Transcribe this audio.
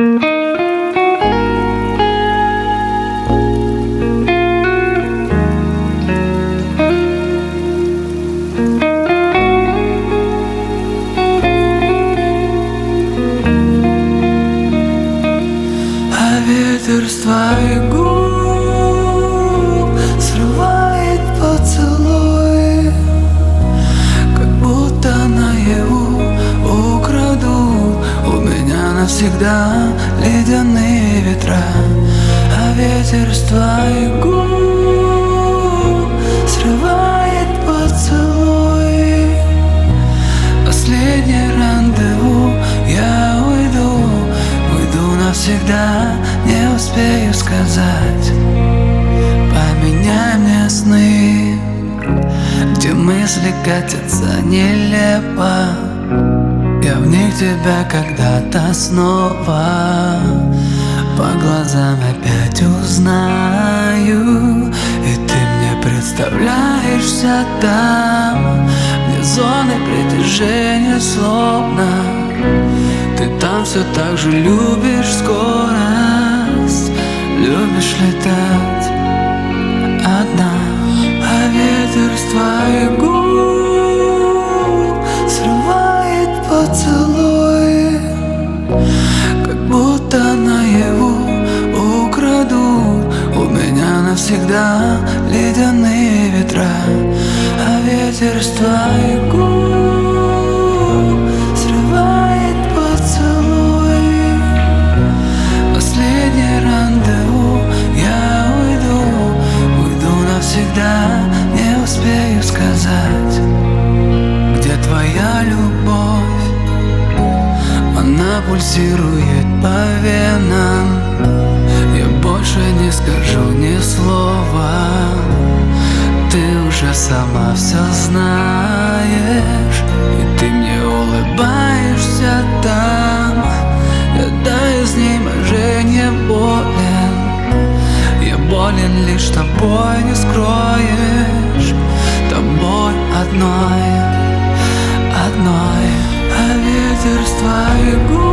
Ветер с твоих губ срывает поцелуй, как будто наяву украдут у меня навсегда ледяные ветра. А ветер с твоих губ срывает поцелуй. Последнее рандеву, я уйду навсегда. Не успею сказать, поменяй мне сны, где мысли катятся нелепо. Я в них тебя когда-то снова по глазам опять узнаю. И ты мне представляешься там, где зоны притяжения словно. Ты там все так же любишь скорость, любишь летать одна. А ветер с твоих губ срывает поцелуй, как будто наяву украдут у меня навсегда ледяные ветра. А ветер с твоих губ срывает поцелуй. Последнее рандеву, я уйду навсегда. Не успею сказать, где твоя любовь. Она пульсирует по венам. Я больше не скажу ни слова. Ты уже сама все знаешь, и ты мне улыбаешься там. Я до изнеможения болен. Я болен лишь тобой, не скроешь. Тобой одной. А ветер с твоих губ